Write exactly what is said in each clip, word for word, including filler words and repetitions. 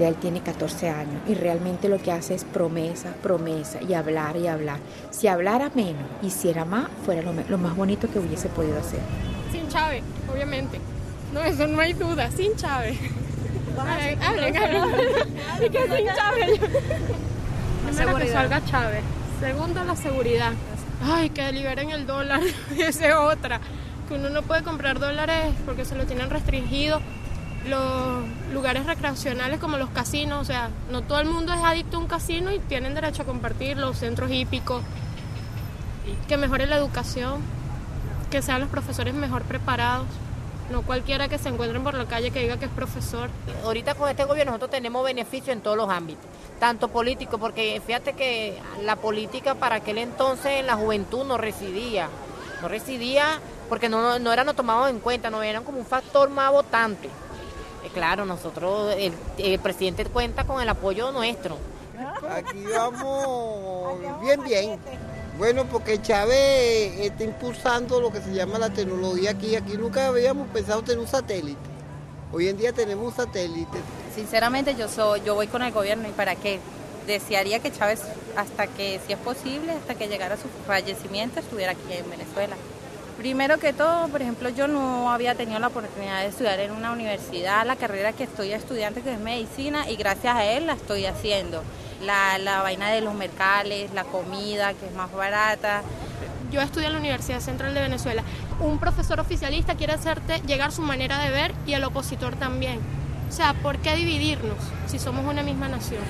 de él tiene catorce años y realmente lo que hace es promesa, promesa y hablar y hablar. Si hablara menos, hiciera más, fuera lo, lo más bonito que hubiese podido hacer. Sin Chávez, obviamente. No, eso no hay duda, sin Chávez. Hablen, hablen, hablen. Y que sin Chávez. Primero que salga Chávez. Segundo, la seguridad. Ay, que liberen el dólar. Esa es otra. Que uno no puede comprar dólares porque se lo tienen restringido. Los lugares recreacionales como los casinos, o sea, no todo el mundo es adicto a un casino y tienen derecho a compartir los centros hípicos. Que mejore la educación, que sean los profesores mejor preparados. No cualquiera que se encuentren por la calle que diga que es profesor. Ahorita con este gobierno nosotros tenemos beneficios en todos los ámbitos, tanto político, porque fíjate que la política para aquel entonces en la juventud no residía, no residía porque no, no eran tomados en cuenta, no eran como un factor más votante. Eh, claro, nosotros, el, el presidente cuenta con el apoyo nuestro. Aquí vamos bien, bien. Bueno, porque Chávez está impulsando lo que se llama la tecnología aquí. Aquí nunca habíamos pensado tener un satélite. Hoy en día tenemos un satélite. Sinceramente yo soy, yo voy con el gobierno y para qué. Desearía que Chávez, hasta que, si es posible, hasta que llegara a su fallecimiento, estuviera aquí en Venezuela. Primero que todo, por ejemplo, yo no había tenido la oportunidad de estudiar en una universidad, la carrera que estoy estudiando, que es medicina, y gracias a él la estoy haciendo. La, la vaina de los mercales, la comida, que es más barata. Yo estudié en la Universidad Central de Venezuela. Un profesor oficialista quiere hacerte llegar su manera de ver y el opositor también. O sea, ¿por qué dividirnos si somos una misma nación?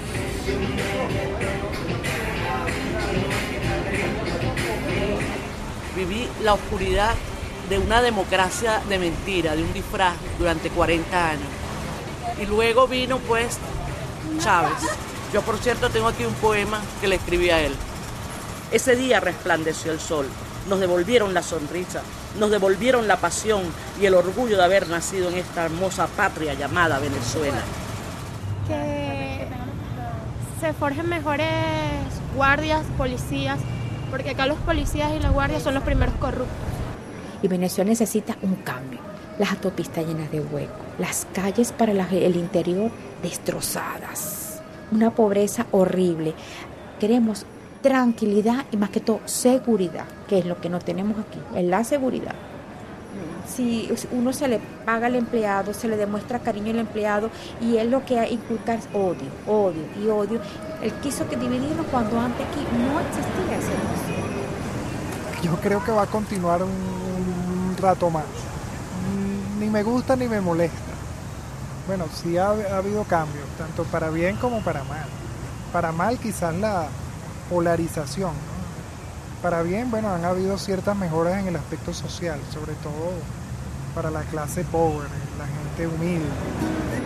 Viví la oscuridad de una democracia de mentira, de un disfraz durante cuarenta años. Y luego vino pues Chávez. Yo, por cierto, tengo aquí un poema que le escribí a él. Ese día resplandeció el sol, nos devolvieron la sonrisa, nos devolvieron la pasión y el orgullo de haber nacido en esta hermosa patria llamada Venezuela. Que se forjen mejores guardias, policías, porque acá los policías y las guardias son los primeros corruptos. Y Venezuela necesita un cambio. Las autopistas llenas de huecos, las calles para la, el interior destrozadas. Una pobreza horrible. Queremos tranquilidad y más que todo seguridad, que es lo que no tenemos aquí, es la seguridad. Si uno se le paga al empleado, se le demuestra cariño al empleado y él lo que inculca es odio, odio y odio. Él quiso que dividirnos cuando antes aquí no existía ese odio. Yo creo que va a continuar un, un rato más. Ni me gusta ni me molesta. Bueno, sí ha, ha habido cambios, tanto para bien como para mal. Para mal quizás la polarización, ¿no? Para bien, bueno, han habido ciertas mejoras en el aspecto social, sobre todo para la clase pobre, la gente humilde.